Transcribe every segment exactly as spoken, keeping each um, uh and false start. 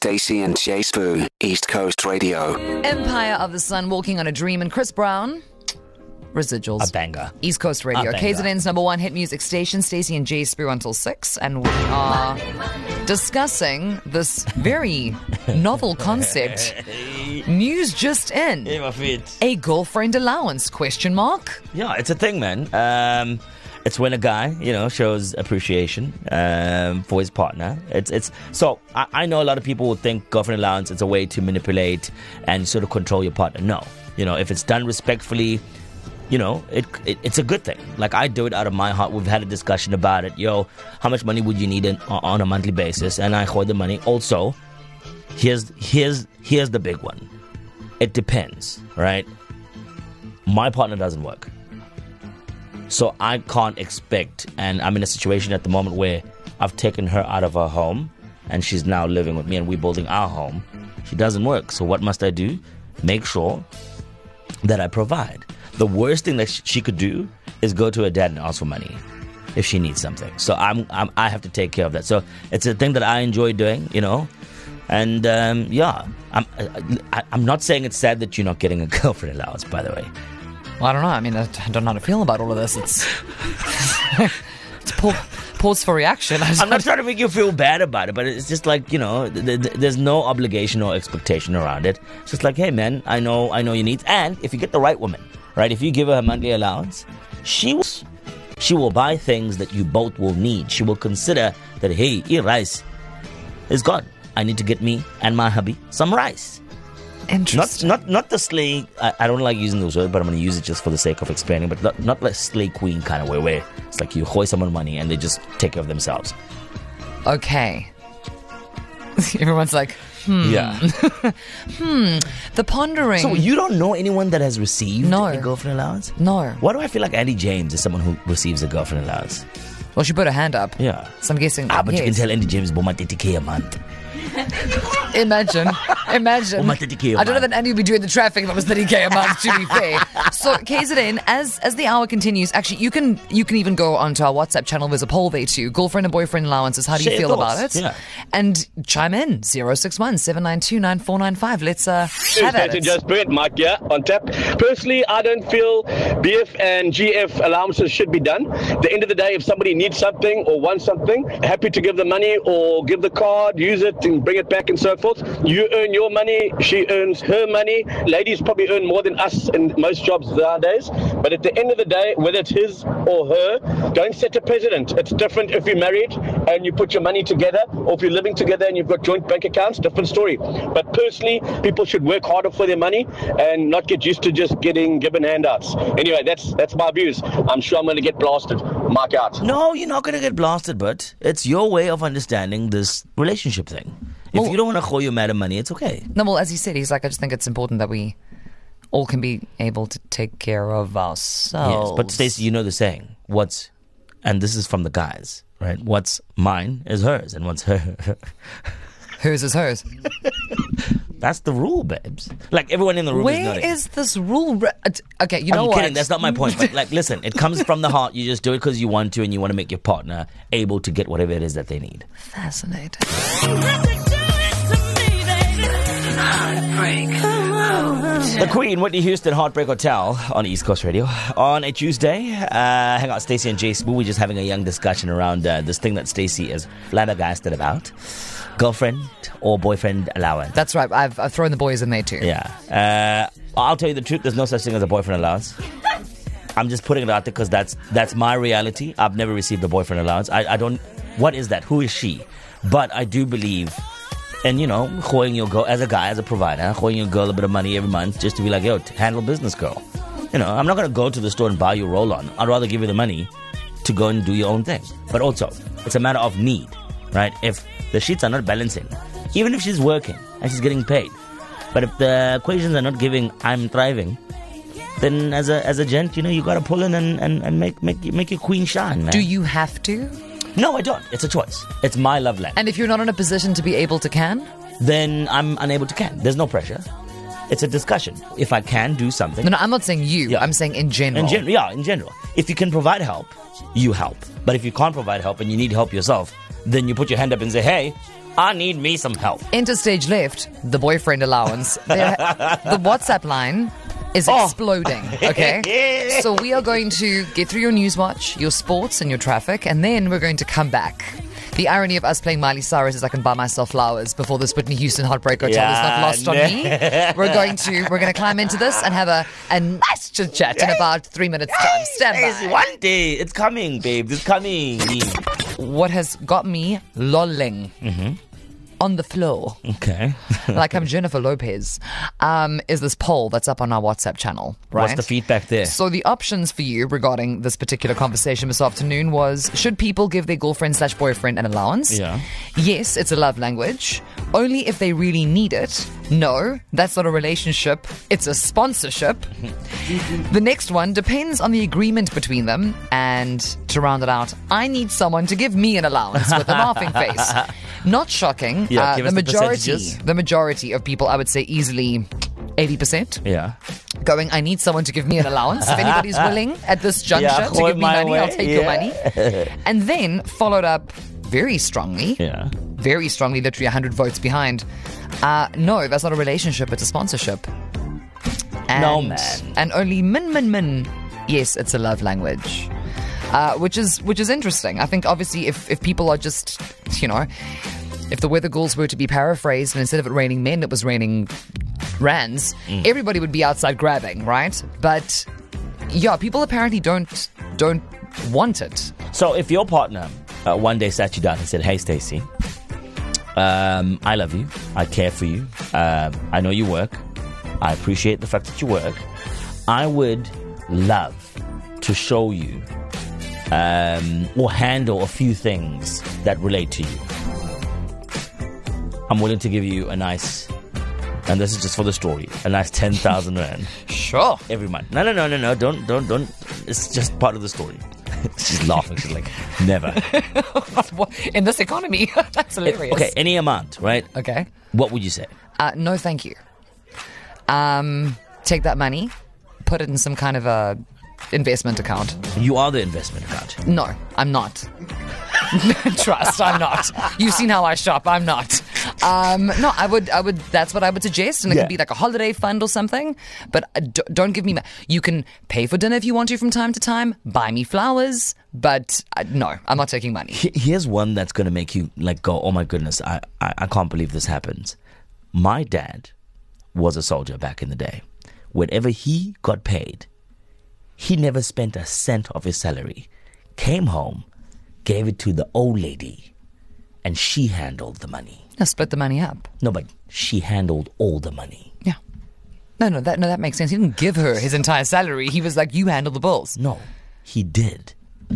Stacey and Jay Spoo, East Coast Radio. Empire of the Sun, Walking on a Dream, and Chris Brown. Residuals. A banger. East Coast Radio. K Z N's number one hit music station, Stacey and Jay Spoo until six. And we are discussing this very novel concept. News just in. A girlfriend allowance, question mark? Yeah, it's a thing, man. Um, it's when a guy, you know, shows appreciation um, for his partner. It's it's so I, I know a lot of people would think girlfriend allowance is a way to manipulate and sort of control your partner. No. You know, if it's done respectfully, you know, it, it it's a good thing. Like, I do it out of my heart. We've had a discussion about it. Yo, how much money would you need in, on a monthly basis? And I hold the money. Also, here's here's here's the big one. It depends, right? My partner doesn't work. So I can't expect, and I'm in a situation at the moment where I've taken her out of her home and she's now living with me and we're building our home. She doesn't work. So what must I do? Make sure that I provide. The worst thing that she could do is go to her dad and ask for money if she needs something. So I'm, I'm I have to take care of that. So it's a thing that I enjoy doing, you know. And um, yeah, I'm I, I'm not saying it's sad that you're not getting a girlfriend allowance, by the way. Well, I don't know. I mean, I don't know how to feel about all of this. It's, it's pa- pause for reaction. I'm not trying to make you feel bad about it, but it's just like, you know, th- th- there's no obligation or expectation around it. It's just like, hey, man, I know, I know your needs. And if you get the right woman, right, if you give her a monthly allowance, she will, she will buy things that you both will need. She will consider that, hey, your rice is gone. I need to get me and my hubby some rice. Interesting. Not not not the slay, I, I don't like using those words, but I'm going to use it just for the sake of explaining, but not, not like slay queen kind of way, where it's like you hoist someone money and they just take care of themselves. Okay. Everyone's like, hmm. Yeah. hmm. The pondering. So you don't know anyone that has received No. a girlfriend allowance? No. Why do I feel like Andy James is someone who receives a girlfriend allowance? Well, she put her hand up. Yeah. So I'm guessing. Ah, but yes. you can tell Andy James is thirty K a month. Imagine. Imagine. Oh, my thirty K a I don't know month. that Andy would be doing the traffic if it was thirty K a month, to be fair. So, K Z N, as as the hour continues, actually, you can you can even go onto our WhatsApp channel. There's a poll there too. Girlfriend and boyfriend allowances. How do you Share feel your about thoughts. it? Yeah. And chime in. zero six one seven nine two nine four nine five. Let's uh, have at it. Just Brent, Mike, yeah, on tap. Personally, I don't feel B F and G F allowances should be done. At the end of the day, if somebody needs something or wants something, happy to give the money or give the card, use it and bring it back and so forth. You earn your money, she earns her money. Ladies probably earn more than us in most jobs nowadays. But at the end of the day, whether it's his or her, don't set a precedent. It's different if you're married and you put your money together, or if you're living together and you've got joint bank accounts, different story. But personally, people should work harder for their money and not get used to just getting given handouts. Anyway, that's that's my views. I'm sure I'm going to get blasted. Mark out. No, you're not going to get blasted, but it's your way of understanding this relationship thing. If Well- you don't want to call your man money, it's okay. No, well, as he said, he's like, I just think it's important that we all can be able to take care of ourselves. Yes, but Stacey, you know the saying. What's, and this is from the guys, right? What's mine is hers, and what's her. Hers is hers. That's the rule, babes. Like, everyone in the room is Where nodding. is this rule? Re- uh, okay, you know I'm what? kidding. That's not my point. But like, listen, it comes from the heart. You just do it because you want to, and you want to make your partner able to get whatever it is that they need. Fascinating. The Queen, Whitney Houston, Heartbreak Hotel on East Coast Radio. On a Tuesday, uh, hang out, Stacey and Jay Spoo. We're just having a young discussion around uh, this thing that Stacey is flabbergasted about. Girlfriend or boyfriend allowance. That's right. I've, I've thrown the boys in there too. Yeah. Uh, I'll tell you the truth. There's no such thing as a boyfriend allowance. I'm just putting it out there because that's that's my reality. I've never received a boyfriend allowance. I, I don't... What is that? Who is she? But I do believe... And, you know, holding your girl, as a guy, as a provider, holding your girl a bit of money every month just to be like, yo, handle business, girl. You know, I'm not going to go to the store and buy you a roll-on. I'd rather give you the money to go and do your own thing. But also, it's a matter of need, right? If the sheets are not balancing, even if she's working and she's getting paid, but if the equations are not giving, I'm thriving, then as a as a gent, you know, you got to pull in and, and, and make, make, make your queen shine, man. Do you have to? No, I don't. It's a choice. It's my love land. And if you're not in a position to be able to can? Then I'm unable to can. There's no pressure. It's a discussion. If I can do something. No, no, I'm not saying you. Yeah. I'm saying in general. In gen- yeah, in general. If you can provide help, you help. But if you can't provide help and you need help yourself, then you put your hand up and say, hey, I need me some help. Enter stage left, the boyfriend allowance. There- the WhatsApp line is Oh. exploding, okay? So we are going to get through your news watch, your sports and your traffic, and then we're going to come back. The irony of us playing Miley Cyrus is I can buy myself flowers before this Whitney Houston Heartbreak Hotel is not Yeah, lost on no. me. We're going to we're going to climb into this and have a, a nice chit chat in about three minutes time. Stand It's by. one day. It's coming, babe. It's coming. What has got me lolling on the floor, Okay. like I'm Jennifer Lopez, um, is this poll that's up on our WhatsApp channel. Right? What's the feedback there? So the options for you regarding this particular conversation this afternoon was: should people give their girlfriend slash boyfriend an allowance? Yeah. Yes, it's a love language. Only if they really need it. No, that's not a relationship. It's a sponsorship. The next one depends on the agreement between them. And to round it out, I need someone to give me an allowance with a laughing face. Not shocking. Yeah, uh, give the us the majority, percentages. the majority of people, I would say easily eighty percent. Yeah. Going, I need someone to give me an allowance. If anybody's willing at this juncture Yeah, to hold give me my money, I'll way. take your Yeah. money. And then followed up very strongly, Yeah. very strongly, literally one hundred votes behind. Uh, no, that's not a relationship, it's a sponsorship. And, No, man. And only min, min, min, yes, it's a love language. Uh, which is which is interesting. I think obviously if, if people are just, you know, if the weather ghouls were to be paraphrased and instead of it raining men, it was raining rands, Mm. everybody would be outside grabbing, right? But yeah, people apparently don't don't want it. So if your partner uh, one day sat you down and said, "Hey, Stacey, um, I love you. I care for you. Um, I know you work. I appreciate the fact that you work. I would love to show you um, or handle a few things that relate to you. I'm willing to give you a nice, and this is just for the story, a nice ten thousand rand Sure. every month. No, no, no, no, no. Don't, don't, don't. It's just part of the story." She's laughing. She's like, "Never." In this economy, that's hilarious. Okay, any amount, right? Okay. What would you say? Uh, no, thank you. Um, take that money, put it in some kind of a investment account. You are the investment account. No, I'm not. Trust, I'm not. You've seen how I shop. I'm not. Um, no, I would. I would. That's what I would suggest, and it Yeah. could be like a holiday fund or something. But uh, d- don't give me. Ma- you can pay for dinner if you want to from time to time. Buy me flowers, but uh, no, I'm not taking money. He- Here's one that's going to make you like go, "Oh my goodness, I, I, I can't believe this happens." My dad was a soldier back in the day. Whenever he got paid, he never spent a cent of his salary. Came home, gave it to the old lady, and she handled the money. Now split the money up. No, but she handled all the money. Yeah. No, no, that no, that makes sense. He didn't give her his entire salary. He was like, "You handle the bills." No, he did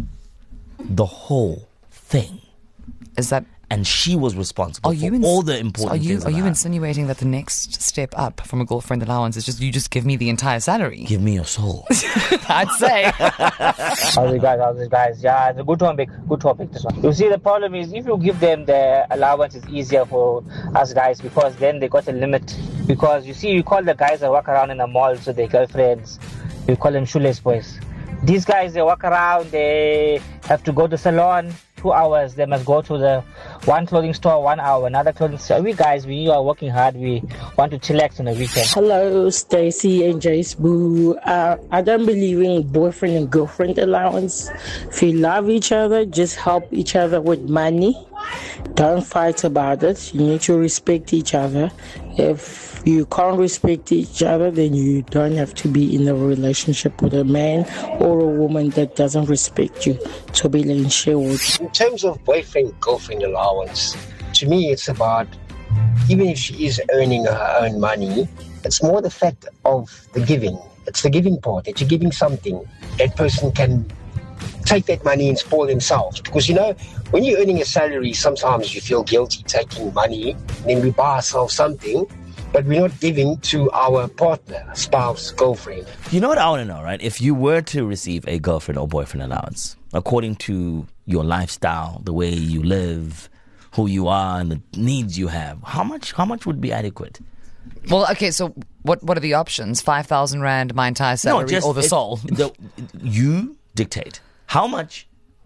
the whole thing. Is that? And she was responsible Are for you ins- all the so important are you things. are in you the house. insinuating that the next step up from a girlfriend allowance is just you just give me the entire salary? Give me your soul. I'd say. How's it guys? How's it guys? Yeah, it's a good topic. Good topic, this one. You see, the problem is if you give them the allowance, it's easier for us guys because then they got a limit. Because you see, you call the guys that walk around in the malls with their girlfriends, you call them shoeless boys. These guys, they walk around, they have to go to the salon two hours. They must go to the one clothing store one hour, another clothing store. We guys, we are working hard. We want to chillax on the weekend. Hello, Stacy and Jace Boo. Uh, I don't believe in boyfriend and girlfriend allowance. If you love each other, just help each other with money. Don't fight about it. You need to respect each other. If you can't respect each other, then you don't have to be in a relationship with a man or a woman that doesn't respect you. To be in Sherwood. In terms of boyfriend-girlfriend allowance, to me it's about, even if she is earning her own money, it's more the fact of the giving. It's the giving part, that you're giving something. That person can take that money and spoil themselves. Because, you know, when you're earning a salary, sometimes you feel guilty taking money, and then we buy ourselves something, but we're not giving to our partner, spouse, girlfriend. You know what I want to know, right? If you were to receive a girlfriend or boyfriend allowance, according to your lifestyle, the way you live, who you are, and the needs you have, how much? How much would be adequate? Well, okay. So what? What are the options? Five thousand rand, my entire salary, or the it- soul? The, you dictate how much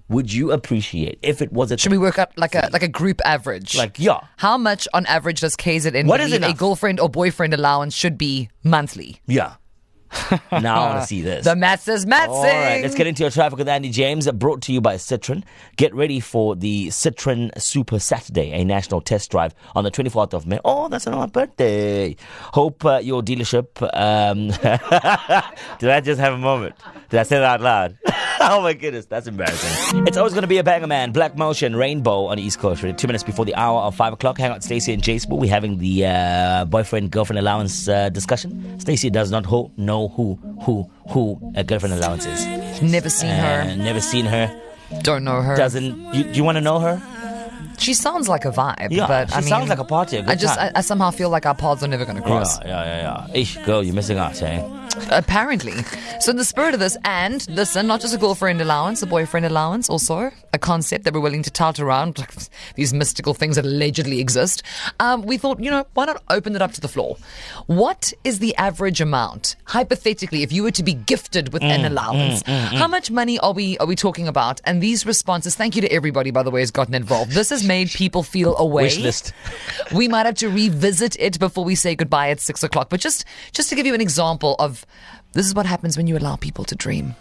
would you appreciate if it was a Should we work out like a like a group average? like yeah? How much on average does K Z N What is believe a enough? girlfriend or boyfriend allowance should be monthly? Yeah. Now I want to see this. The maths is mathsing. All right, let's get into your traffic with Andy James, brought to you by Citroen. Get ready for the Citroen Super Saturday, a national test drive on the twenty-fourth of May. Oh, that's on my birthday. Hope uh, your dealership... Um, did I just have a moment? Did I say that out loud? Oh my goodness, that's embarrassing. It's always going to be a banger, man. Black Motion, Rainbow on the East Coast. Two minutes before the hour of five o'clock. Hang out, Stacey and J Spool. We're having the uh, boyfriend-girlfriend allowance uh, discussion. Stacey does not ho- know who, who, who a girlfriend allowance is. Never seen Uh, her. never seen her. Don't know her. Doesn't. You, you want to know her? She sounds like a vibe. Yeah, but she I mean, sounds like a party, a good I just, I, time. I somehow feel like our paths are never going to cross. Yeah, yeah, yeah, yeah. Ish, girl, you're missing out, eh? Apparently. So in the spirit of this, and listen, not just a girlfriend allowance, a boyfriend allowance also, a concept that we're willing to tout around, like these mystical things that allegedly exist, um, we thought, you know, why not open it up to the floor? What is the average amount, hypothetically, if you were to be gifted with an allowance? How much money are we are we talking about? And these responses, thank you to everybody, by the way, who's gotten involved. This has made people feel away. Wish list. We might have to revisit it before we say goodbye at six o'clock. But just, just to give you an example of this is what happens when you allow people to dream.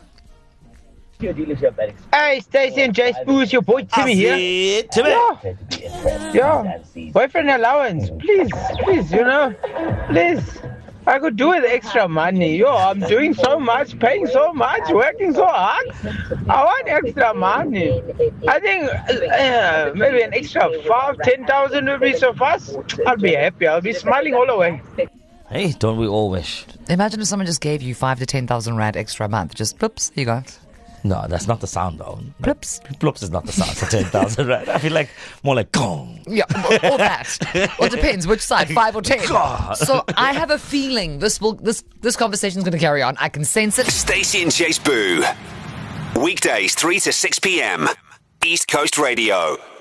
Hey, Stacey and J Spool, your boy Timmy here. Timmy. Yeah. Yeah. Boyfriend allowance, please, please, you know, please. I could do with extra money. Yo, I'm doing so much, paying so much, working so hard. I want extra money. I think uh, maybe an extra five, ten thousand would be so fast. I'll be happy. I'll be smiling all the way. Hey, don't we all wish? Imagine if someone just gave you five to ten thousand rand extra a month. Just ploops, there you go. No, that's not the sound, though. Ploops. Ploops is not the sound for ten thousand, right? I feel like more like gong. Yeah, or, or that. Well, it depends which side, five or ten. God. So I have a feeling this will this this conversation is going to carry on. I can sense it. Stacey and J Spool. Weekdays three to six p.m. East Coast Radio.